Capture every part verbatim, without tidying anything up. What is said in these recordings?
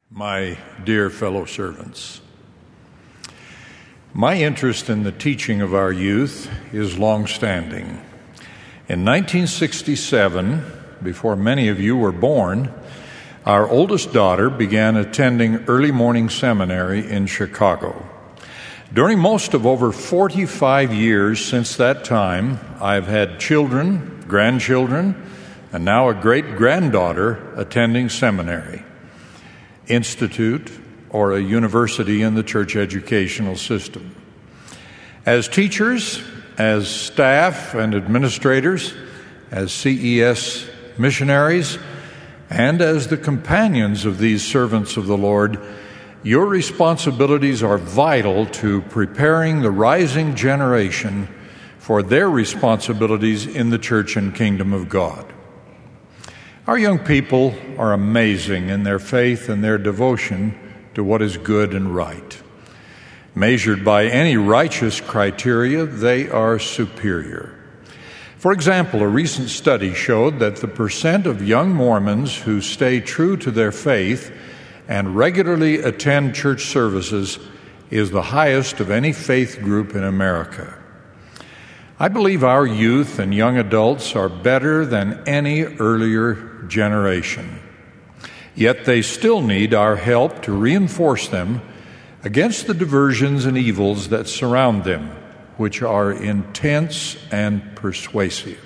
My dear fellow servants, my interest in the teaching of our youth is long-standing. In nineteen sixty-seven, before many of you were born, our oldest daughter began attending early morning seminary in Chicago. During most of over forty-five years since that time, I've had children, grandchildren, and now a great-granddaughter attending seminary, institute, or a university in the church educational system. As teachers, as staff and administrators, as C E S missionaries, and as the companions of these servants of the Lord, your responsibilities are vital to preparing the rising generation for their responsibilities in the church and kingdom of God. Our young people are amazing in their faith and their devotion to what is good and right. Measured by any righteous criteria, they are superior. For example, a recent study showed that the percent of young Mormons who stay true to their faith and regularly attend church services is the highest of any faith group in America. I believe our youth and young adults are better than any earlier generation. Yet they still need our help to reinforce them against the diversions and evils that surround them, which are intense and persuasive.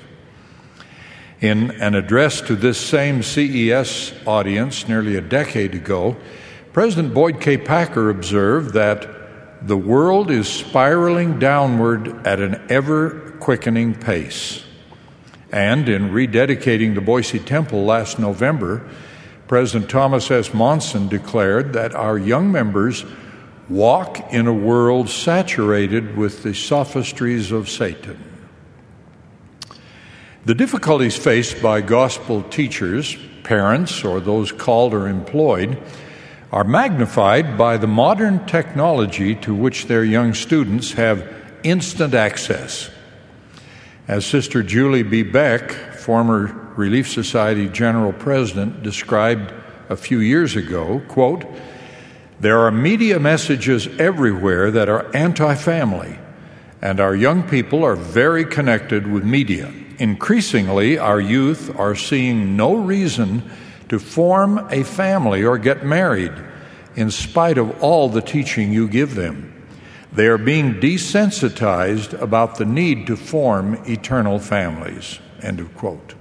In an address to this same C E S audience nearly a decade ago, President Boyd K. Packer observed that the world is spiraling downward at an ever-quickening pace. And in rededicating the Boise Temple last November, President Thomas S. Monson declared that our young members walk in a world saturated with the sophistries of Satan. The difficulties faced by gospel teachers, parents, or those called or employed are magnified by the modern technology to which their young students have instant access. As Sister Julie B. Beck, former Relief Society General President, described a few years ago, quote, "There are media messages everywhere that are anti-family, and our young people are very connected with media. Increasingly, our youth are seeing no reason to form a family or get married, in spite of all the teaching you give them. They are being desensitized about the need to form eternal families." End of quote.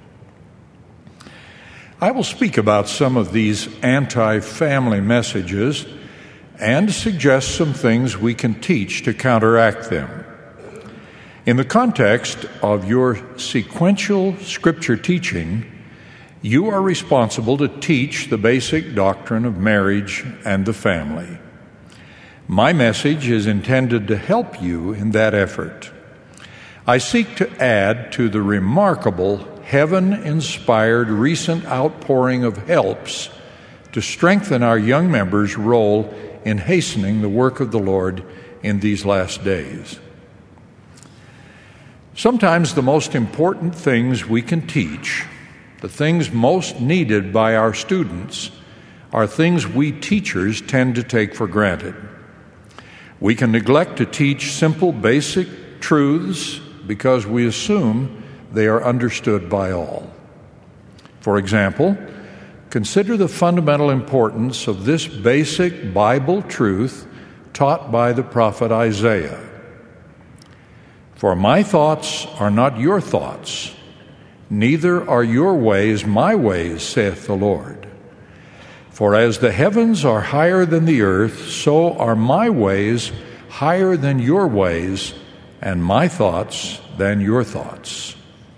I will speak about some of these anti-family messages and suggest some things we can teach to counteract them. In the context of your sequential scripture teaching, you are responsible to teach the basic doctrine of marriage and the family. My message is intended to help you in that effort. I seek to add to the remarkable, heaven-inspired recent outpouring of helps to strengthen our young members' role in hastening the work of the Lord in these last days. Sometimes the most important things we can teach, the things most needed by our students, are things we teachers tend to take for granted. We can neglect to teach simple, basic truths because we assume they are understood by all. For example, consider the fundamental importance of this basic Bible truth taught by the prophet Isaiah. "For my thoughts are not your thoughts, neither are your ways my ways, saith the Lord. For as the heavens are higher than the earth, so are my ways higher than your ways, and my thoughts than your thoughts."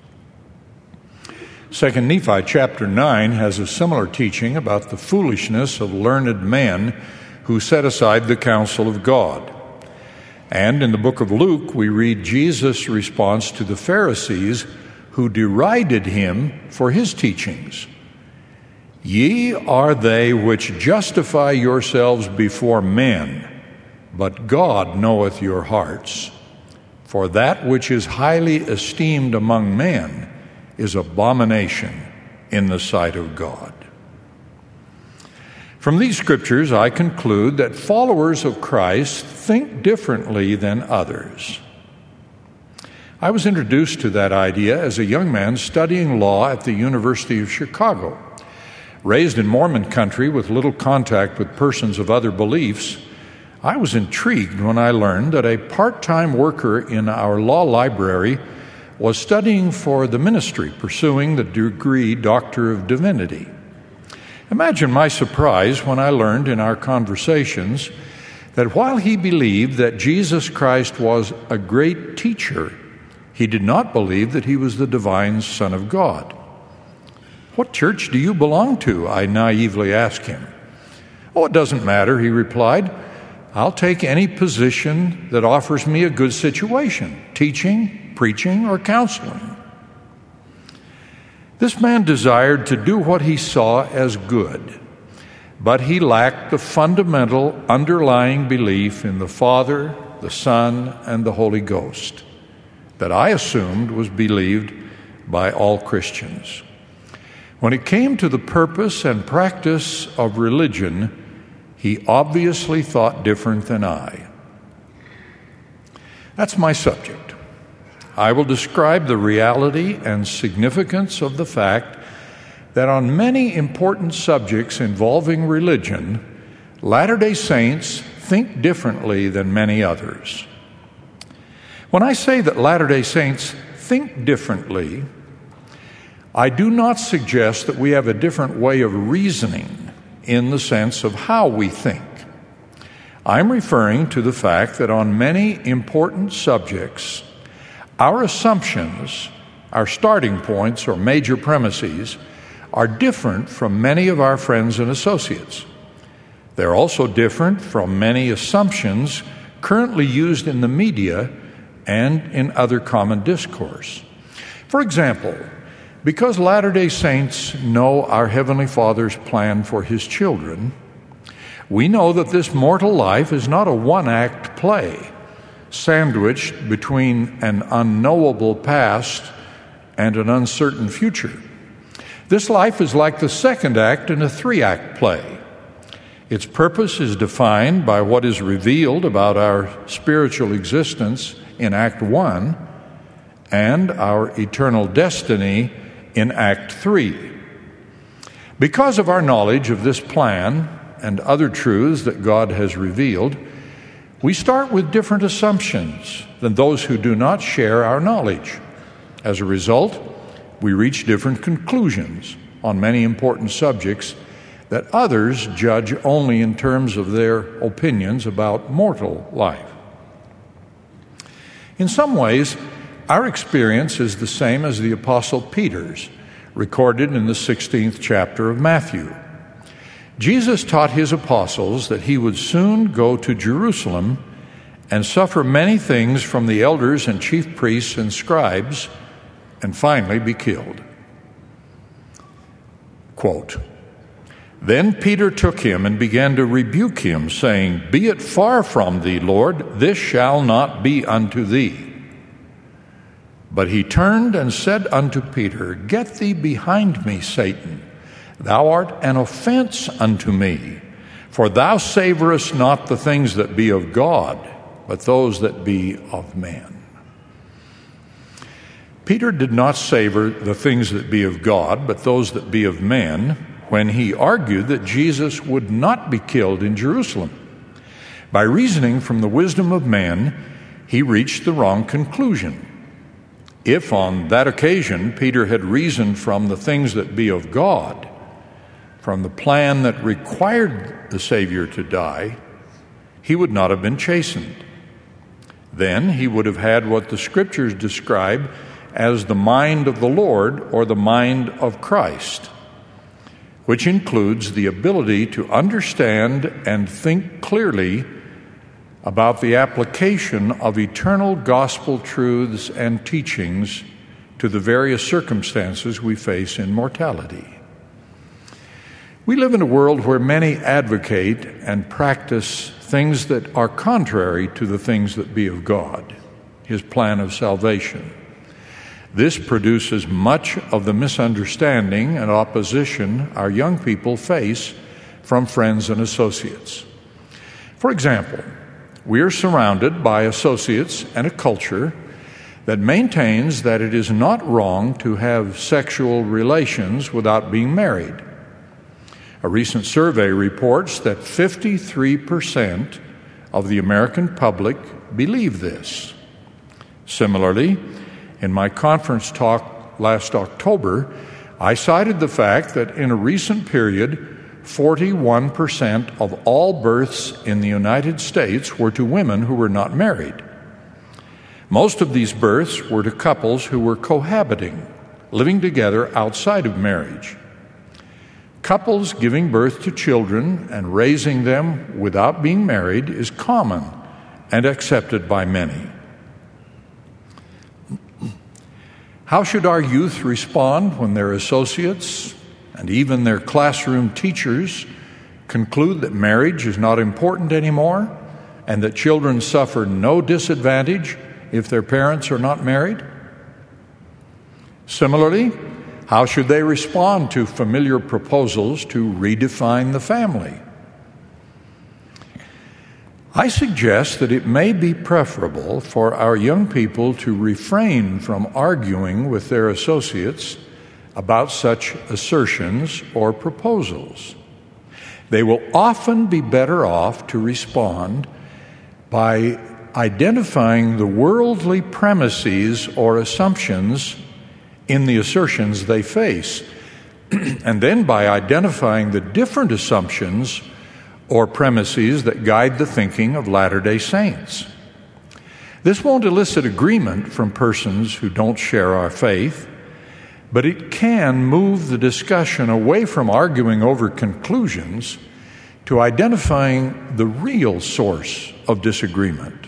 Second Nephi chapter nine has a similar teaching about the foolishness of learned men who set aside the counsel of God. And in the book of Luke, we read Jesus' response to the Pharisees who derided him for his teachings. "Ye are they which justify yourselves before men, but God knoweth your hearts. For that which is highly esteemed among men is abomination in the sight of God." From these scriptures, I conclude that followers of Christ think differently than others. I was introduced to that idea as a young man studying law at the University of Chicago. Raised in Mormon country with little contact with persons of other beliefs, I was intrigued when I learned that a part-time worker in our law library was studying for the ministry, pursuing the degree Doctor of Divinity. Imagine my surprise when I learned in our conversations that while he believed that Jesus Christ was a great teacher, he did not believe that he was the divine Son of God. "What church do you belong to?" I naively asked him. "Oh, it doesn't matter," he replied. "I'll take any position that offers me a good situation, teaching, preaching, or counseling." This man desired to do what he saw as good, but he lacked the fundamental underlying belief in the Father, the Son, and the Holy Ghost that I assumed was believed by all Christians. When it came to the purpose and practice of religion, he obviously thought different than I. That's my subject. I will describe the reality and significance of the fact that on many important subjects involving religion, Latter-day Saints think differently than many others. When I say that Latter-day Saints think differently, I do not suggest that we have a different way of reasoning in the sense of how we think. I'm referring to the fact that on many important subjects, our assumptions, our starting points or major premises, are different from many of our friends and associates. They're also different from many assumptions currently used in the media and in other common discourse. For example, because Latter-day Saints know our Heavenly Father's plan for His children, we know that this mortal life is not a one-act play, sandwiched between an unknowable past and an uncertain future. This life is like the second act in a three-act play. Its purpose is defined by what is revealed about our spiritual existence in Act One and our eternal destiny in Act Three. Because of our knowledge of this plan and other truths that God has revealed, we start with different assumptions than those who do not share our knowledge. As a result, we reach different conclusions on many important subjects that others judge only in terms of their opinions about mortal life. In some ways, our experience is the same as the Apostle Peter's, recorded in the sixteenth chapter of Matthew. Jesus taught his apostles that he would soon go to Jerusalem and suffer many things from the elders and chief priests and scribes, and finally be killed. Quote, "Then Peter took him and began to rebuke him, saying, 'Be it far from thee, Lord, this shall not be unto thee.' But he turned and said unto Peter, 'Get thee behind me, Satan. Thou art an offense unto me, for thou savorest not the things that be of God, but those that be of men.'" Peter did not savor the things that be of God, but those that be of men, when he argued that Jesus would not be killed in Jerusalem. By reasoning from the wisdom of men, he reached the wrong conclusion. If on that occasion Peter had reasoned from the things that be of God, from the plan that required the Savior to die, he would not have been chastened. Then he would have had what the Scriptures describe as the mind of the Lord, or the mind of Christ, which includes the ability to understand and think clearly about the application of eternal gospel truths and teachings to the various circumstances we face in mortality. We live in a world where many advocate and practice things that are contrary to the things that be of God, His plan of salvation. This produces much of the misunderstanding and opposition our young people face from friends and associates. For example, we are surrounded by associates and a culture that maintains that it is not wrong to have sexual relations without being married. A recent survey reports that fifty-three percent of the American public believe this. Similarly, in my conference talk last October, I cited the fact that in a recent period, forty-one percent of all births in the United States were to women who were not married. Most of these births were to couples who were cohabiting, living together outside of marriage. Couples giving birth to children and raising them without being married is common and accepted by many. How should our youth respond when their associates and even their classroom teachers conclude that marriage is not important anymore and that children suffer no disadvantage if their parents are not married? Similarly, how should they respond to familiar proposals to redefine the family? I suggest that it may be preferable for our young people to refrain from arguing with their associates about such assertions or proposals. They will often be better off to respond by identifying the worldly premises or assumptions in the assertions they face, and then by identifying the different assumptions or premises that guide the thinking of Latter-day Saints. This won't elicit agreement from persons who don't share our faith, but it can move the discussion away from arguing over conclusions to identifying the real source of disagreement.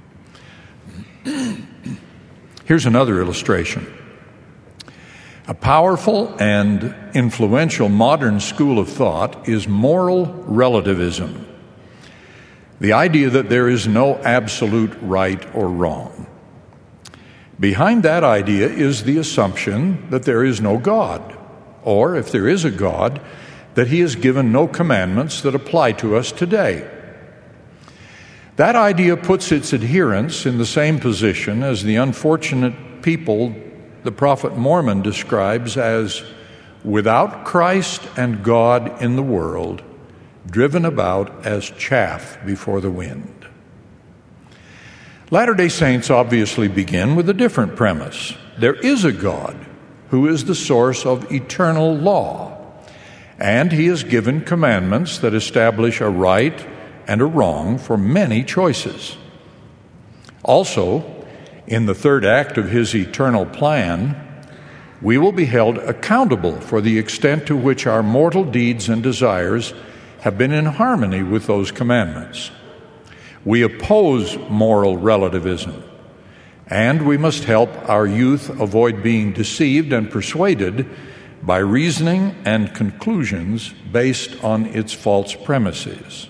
Here's another illustration. A powerful and influential modern school of thought is moral relativism, the idea that there is no absolute right or wrong. Behind that idea is the assumption that there is no God, or if there is a God, that He has given no commandments that apply to us today. That idea puts its adherents in the same position as the unfortunate people the prophet Mormon describes as without Christ and God in the world, driven about as chaff before the wind. Latter-day Saints obviously begin with a different premise. There is a God who is the source of eternal law, and He has given commandments that establish a right and a wrong for many choices. Also, in the third act of His eternal plan, we will be held accountable for the extent to which our mortal deeds and desires have been in harmony with those commandments. We oppose moral relativism, and we must help our youth avoid being deceived and persuaded by reasoning and conclusions based on its false premises.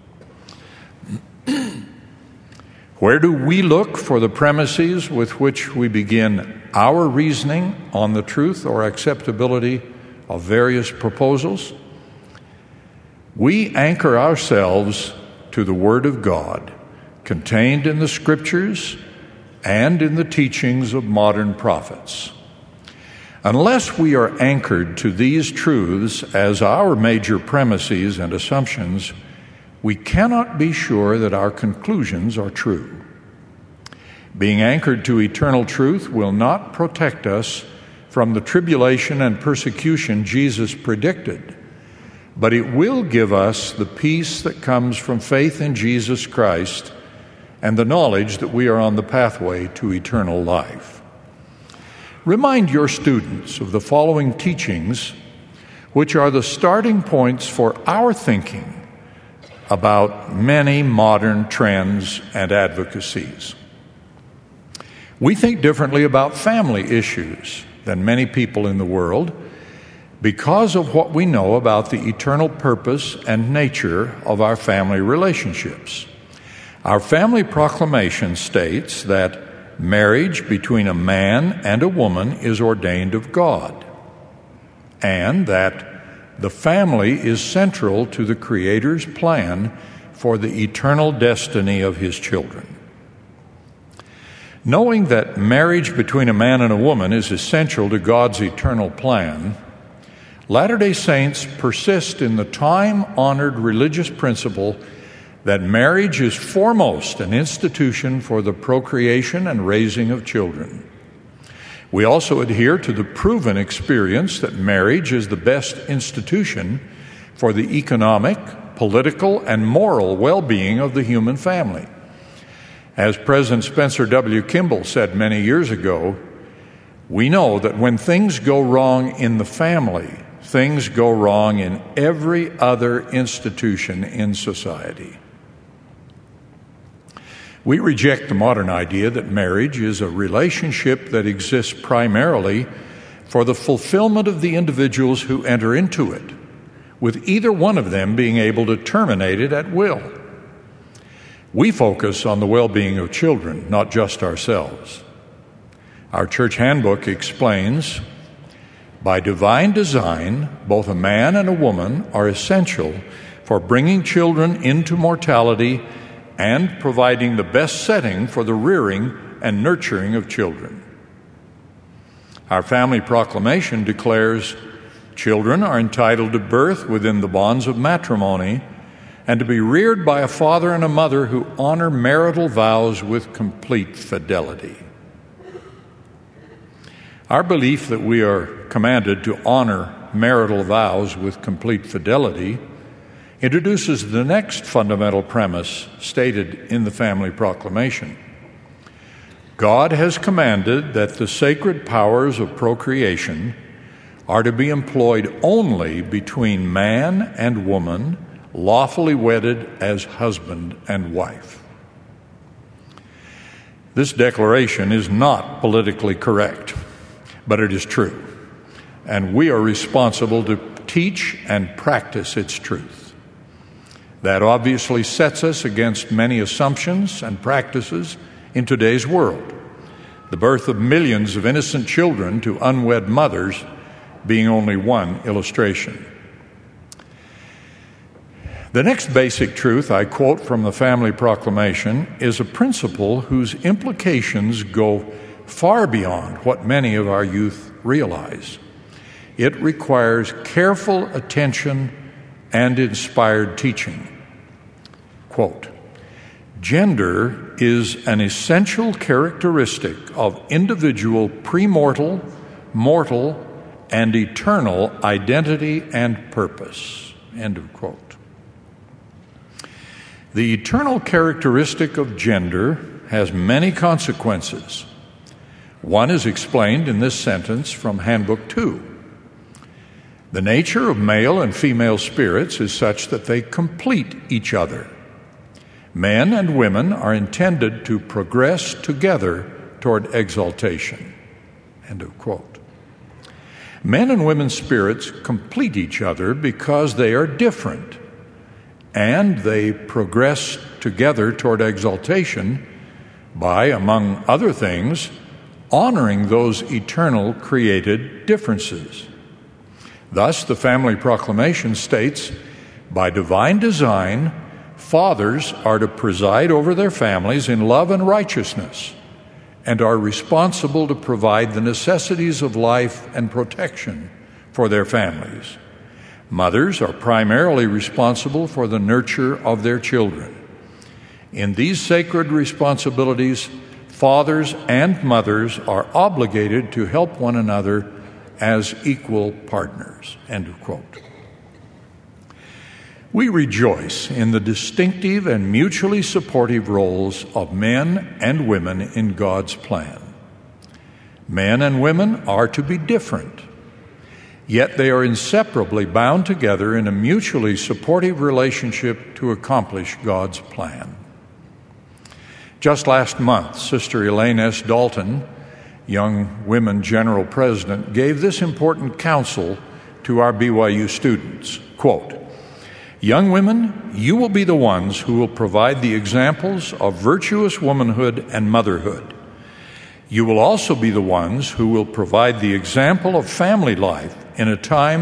Where do we look for the premises with which we begin our reasoning on the truth or acceptability of various proposals? We anchor ourselves to the Word of God, contained in the Scriptures and in the teachings of modern prophets. Unless we are anchored to these truths as our major premises and assumptions, we cannot be sure that our conclusions are true. Being anchored to eternal truth will not protect us from the tribulation and persecution Jesus predicted, but it will give us the peace that comes from faith in Jesus Christ and the knowledge that we are on the pathway to eternal life. Remind your students of the following teachings, which are the starting points for our thinking about many modern trends and advocacies. We think differently about family issues than many people in the world because of what we know about the eternal purpose and nature of our family relationships. Our family proclamation states that marriage between a man and a woman is ordained of God, and that the family is central to the Creator's plan for the eternal destiny of His children. Knowing that marriage between a man and a woman is essential to God's eternal plan, Latter-day Saints persist in the time-honored religious principle that marriage is foremost an institution for the procreation and raising of children. We also adhere to the proven experience that marriage is the best institution for the economic, political, and moral well-being of the human family. As President Spencer W. Kimball said many years ago, we know that when things go wrong in the family, things go wrong in every other institution in society. We reject the modern idea that marriage is a relationship that exists primarily for the fulfillment of the individuals who enter into it, with either one of them being able to terminate it at will. We focus on the well-being of children, not just ourselves. Our church handbook explains, by divine design, both a man and a woman are essential for bringing children into mortality and providing the best setting for the rearing and nurturing of children. Our family proclamation declares, children are entitled to birth within the bonds of matrimony and to be reared by a father and a mother who honor marital vows with complete fidelity. Our belief that we are commanded to honor marital vows with complete fidelity introduces the next fundamental premise stated in the family proclamation. God has commanded that the sacred powers of procreation are to be employed only between man and woman, lawfully wedded as husband and wife. This declaration is not politically correct, but it is true, and we are responsible to teach and practice its truth. That obviously sets us against many assumptions and practices in today's world, the birth of millions of innocent children to unwed mothers being only one illustration. The next basic truth I quote from the family proclamation is a principle whose implications go far beyond what many of our youth realize. It requires careful attention and inspired teaching. Quote, gender is an essential characteristic of individual premortal, mortal, and eternal identity and purpose. End of quote. The eternal characteristic of gender has many consequences. One is explained in this sentence from Handbook two. The nature of male and female spirits is such that they complete each other. Men and women are intended to progress together toward exaltation. End of quote. Men and women's spirits complete each other because they are different, and they progress together toward exaltation by, among other things, honoring those eternal created differences. Thus, the family proclamation states, by divine design, fathers are to preside over their families in love and righteousness, and are responsible to provide the necessities of life and protection for their families. Mothers are primarily responsible for the nurture of their children. In these sacred responsibilities, fathers and mothers are obligated to help one another as equal partners. End of quote. We rejoice in the distinctive and mutually supportive roles of men and women in God's plan. Men and women are to be different, yet they are inseparably bound together in a mutually supportive relationship to accomplish God's plan. Just last month, Sister Elaine S. Dalton, Young Women General President, gave this important counsel to our B Y U students. Quote, young women, you will be the ones who will provide the examples of virtuous womanhood and motherhood. You will also be the ones who will provide the example of family life in a time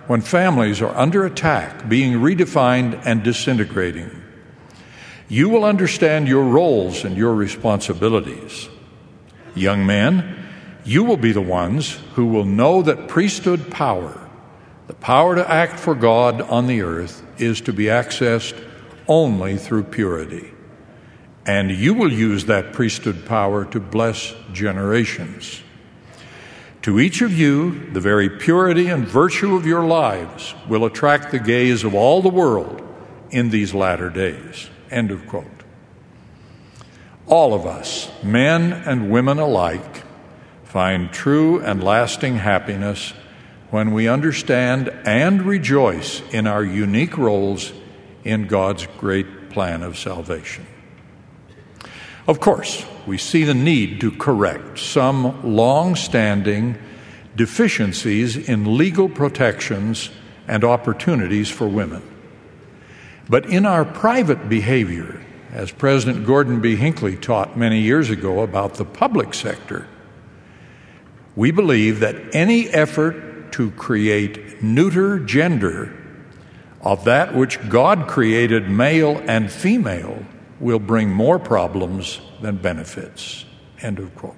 when families are under attack, being redefined and disintegrating. You will understand your roles and your responsibilities. Young men, you will be the ones who will know that priesthood power, the power to act for God on the earth, is to be accessed only through purity. And you will use that priesthood power to bless generations. To each of you, the very purity and virtue of your lives will attract the gaze of all the world in these latter days. End of quote. All of us, men and women alike, find true and lasting happiness when we understand and rejoice in our unique roles in God's great plan of salvation. Of course, we see the need to correct some long-standing deficiencies in legal protections and opportunities for women. But in our private behavior, as President Gordon B. Hinckley taught many years ago about the public sector, we believe that any effort to create neuter gender of that which God created male and female will bring more problems than benefits. End of quote.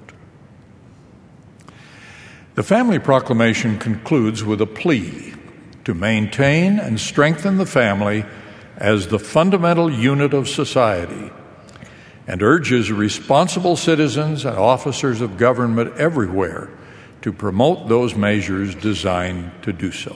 The Family Proclamation concludes with a plea to maintain and strengthen the family as the fundamental unit of society, and urges responsible citizens and officers of government everywhere to promote those measures designed to do so.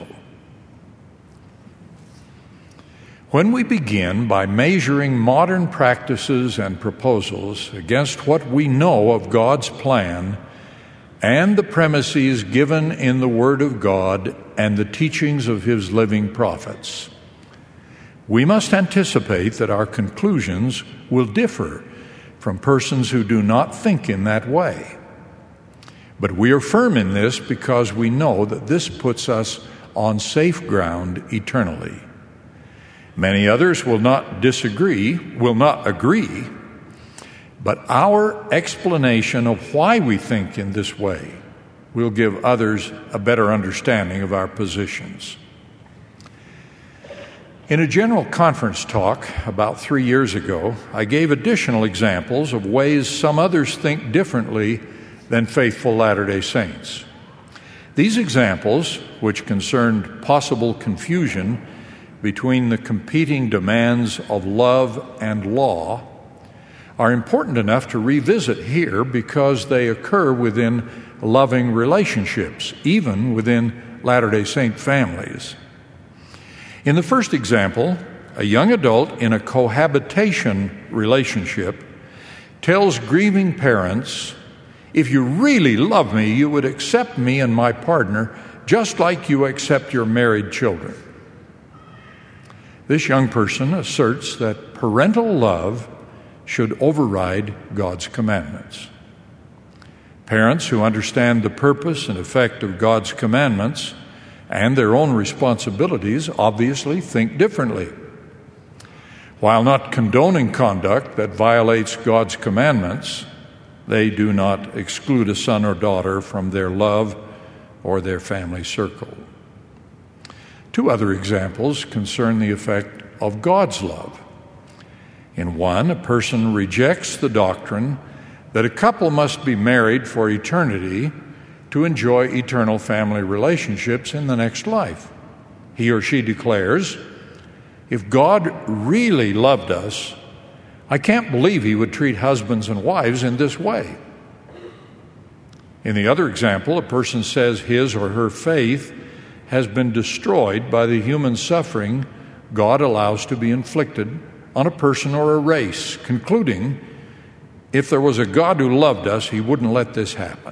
When we begin by measuring modern practices and proposals against what we know of God's plan and the premises given in the Word of God and the teachings of His living prophets, we must anticipate that our conclusions will differ from persons who do not think in that way. But we are firm in this because we know that this puts us on safe ground eternally. Many others will not disagree, will not agree, but our explanation of why we think in this way will give others a better understanding of our positions. In a general conference talk about three years ago, I gave additional examples of ways some others think differently than faithful Latter-day Saints. These examples, which concerned possible confusion between the competing demands of love and law, are important enough to revisit here because they occur within loving relationships, even within Latter-day Saint families. In the first example, a young adult in a cohabitation relationship tells grieving parents, "If you really love me, you would accept me and my partner just like you accept your married children." This young person asserts that parental love should override God's commandments. Parents who understand the purpose and effect of God's commandments and their own responsibilities obviously think differently. While not condoning conduct that violates God's commandments, they do not exclude a son or daughter from their love or their family circle. Two other examples concern the effect of God's love. In one, a person rejects the doctrine that a couple must be married for eternity to enjoy eternal family relationships in the next life. He or she declares, "If God really loved us, I can't believe He would treat husbands and wives in this way." In the other example, a person says his or her faith has been destroyed by the human suffering God allows to be inflicted on a person or a race, concluding, if there was a God who loved us, He wouldn't let this happen.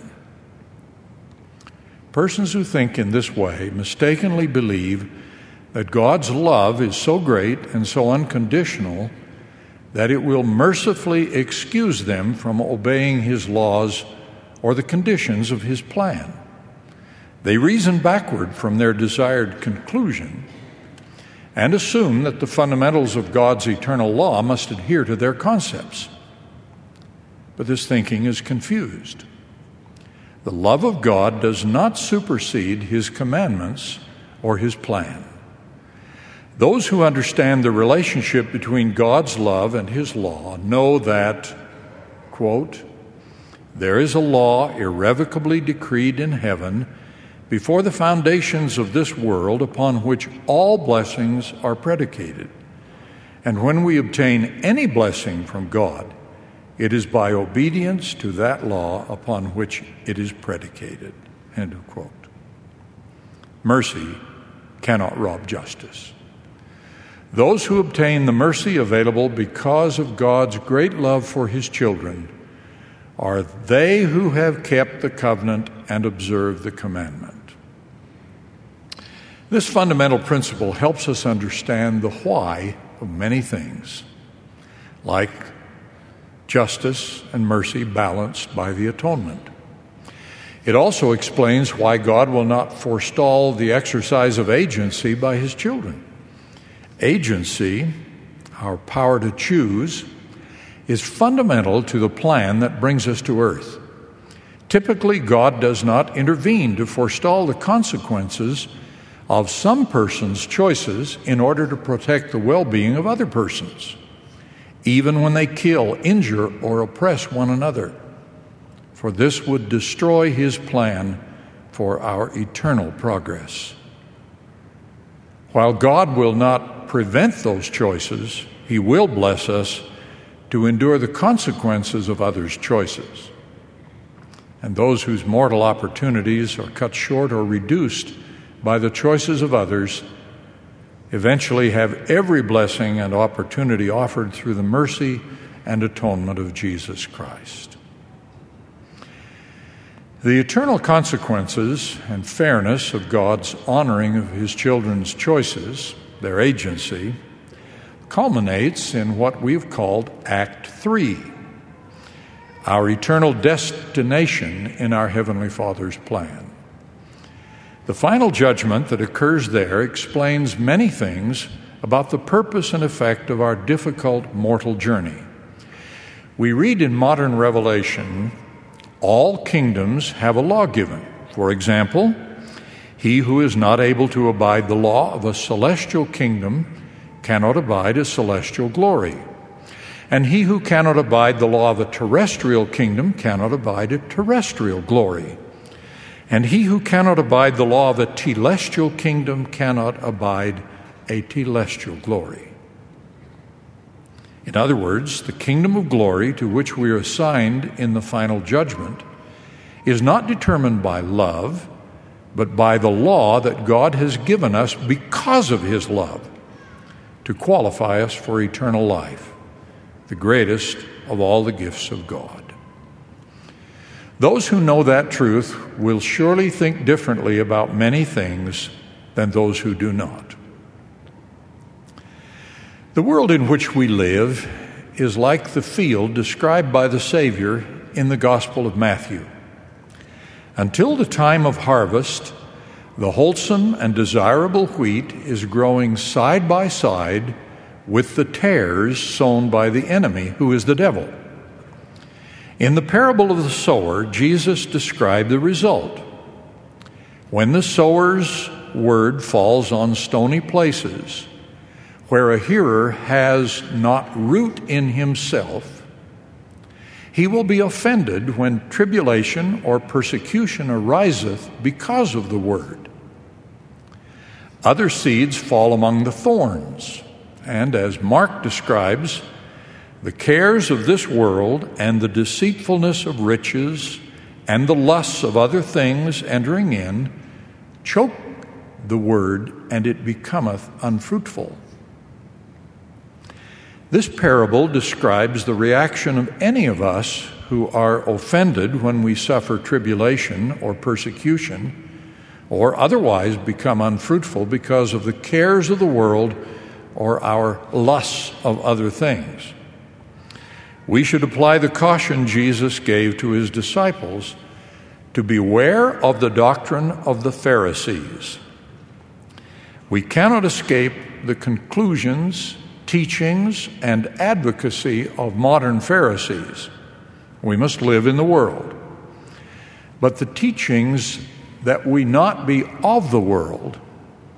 Persons who think in this way mistakenly believe that God's love is so great and so unconditional that it will mercifully excuse them from obeying His laws or the conditions of His plan. They reason backward from their desired conclusion and assume that the fundamentals of God's eternal law must adhere to their concepts. But this thinking is confused. The love of God does not supersede His commandments or his plan. Those who understand the relationship between God's love and his law know that, quote, there is a law irrevocably decreed in heaven before the foundations of this world upon which all blessings are predicated. And when we obtain any blessing from God, it is by obedience to that law upon which it is predicated. End of quote. Mercy cannot rob justice. Those who obtain the mercy available because of God's great love for his children are they who have kept the covenant and observed the commandment. This fundamental principle helps us understand the why of many things, like justice and mercy balanced by the atonement. It also explains why God will not forestall the exercise of agency by his children. Agency, our power to choose, is fundamental to the plan that brings us to earth. Typically, God does not intervene to forestall the consequences of some person's choices in order to protect the well-being of other persons, even when they kill, injure, or oppress one another, for this would destroy his plan for our eternal progress. While God will not prevent those choices, he will bless us to endure the consequences of others' choices. And those whose mortal opportunities are cut short or reduced by the choices of others eventually have every blessing and opportunity offered through the mercy and atonement of Jesus Christ. The eternal consequences and fairness of God's honoring of his children's choices, their agency, culminates in what we've called Act Three, our eternal destination in our Heavenly Father's plan. The final judgment that occurs there explains many things about the purpose and effect of our difficult mortal journey. We read in modern Revelation, all kingdoms have a law given. For example, he who is not able to abide the law of a celestial kingdom cannot abide a celestial glory. And he who cannot abide the law of a terrestrial kingdom cannot abide a terrestrial glory. And he who cannot abide the law of a telestial kingdom cannot abide a telestial glory. In other words, the kingdom of glory to which we are assigned in the final judgment is not determined by love, but by the law that God has given us because of his love to qualify us for eternal life, the greatest of all the gifts of God. Those who know that truth will surely think differently about many things than those who do not. The world in which we live is like the field described by the Savior in the Gospel of Matthew. Until the time of harvest, the wholesome and desirable wheat is growing side by side with the tares sown by the enemy, who is the devil. In the parable of the sower, Jesus described the result. When the sower's word falls on stony places, where a hearer has not root in himself, he will be offended when tribulation or persecution ariseth because of the word. Other seeds fall among the thorns, and as Mark describes, the cares of this world and the deceitfulness of riches and the lusts of other things entering in choke the word, and it becometh unfruitful. This parable describes the reaction of any of us who are offended when we suffer tribulation or persecution, or otherwise become unfruitful because of the cares of the world or our lusts of other things. We should apply the caution Jesus gave to his disciples to beware of the doctrine of the Pharisees. We cannot escape the conclusions, teachings, and advocacy of modern Pharisees. We must live in the world. But the teachings that we not be of the world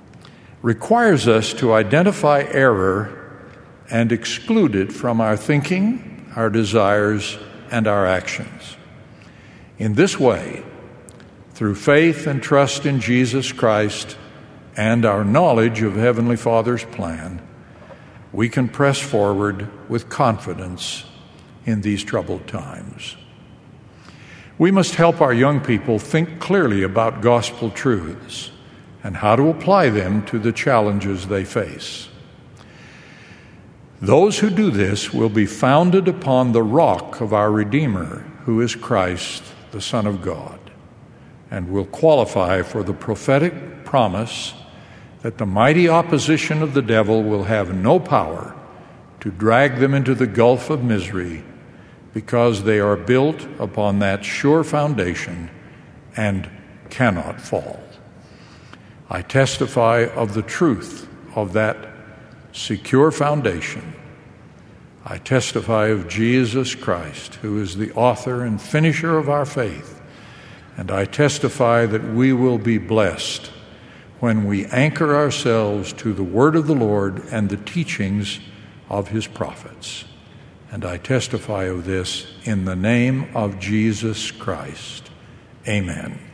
requires us to identify error and exclude it from our thinking, our desires, and our actions. In this way, through faith and trust in Jesus Christ and our knowledge of Heavenly Father's plan, we can press forward with confidence in these troubled times. We must help our young people think clearly about gospel truths and how to apply them to the challenges they face. Those who do this will be founded upon the rock of our Redeemer, who is Christ, the Son of God, and will qualify for the prophetic promise that the mighty opposition of the devil will have no power to drag them into the gulf of misery, because they are built upon that sure foundation and cannot fall. I testify of the truth of that secure foundation. I testify of Jesus Christ, who is the author and finisher of our faith, and I testify that we will be blessed when we anchor ourselves to the word of the Lord and the teachings of his prophets. And I testify of this in the name of Jesus Christ. Amen.